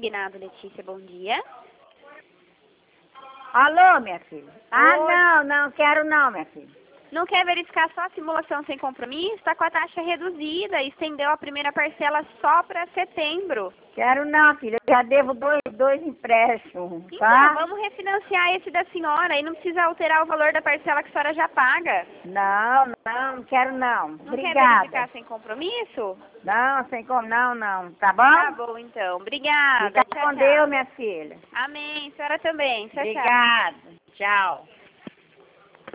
Consignado, Letícia, bom dia. Alô, minha filha? Oi. Não quero não, minha filha. Não quer verificar só a simulação sem compromisso? Está com a taxa reduzida, estendeu a primeira parcela só para setembro. Quero não, filha. Eu já devo dois empréstimos, Então, tá? vamos refinanciar esse da senhora e não precisa alterar o valor da parcela que a senhora já paga. Não quero não. Não quer Obrigada. verificar sem compromisso? Não, sem como, não. Tá bom? Tá bom, então. Obrigada. Fica Tchau, com tchau. Deus, minha filha. Amém. A senhora também. Tchau, tchau. Obrigada. Tchau.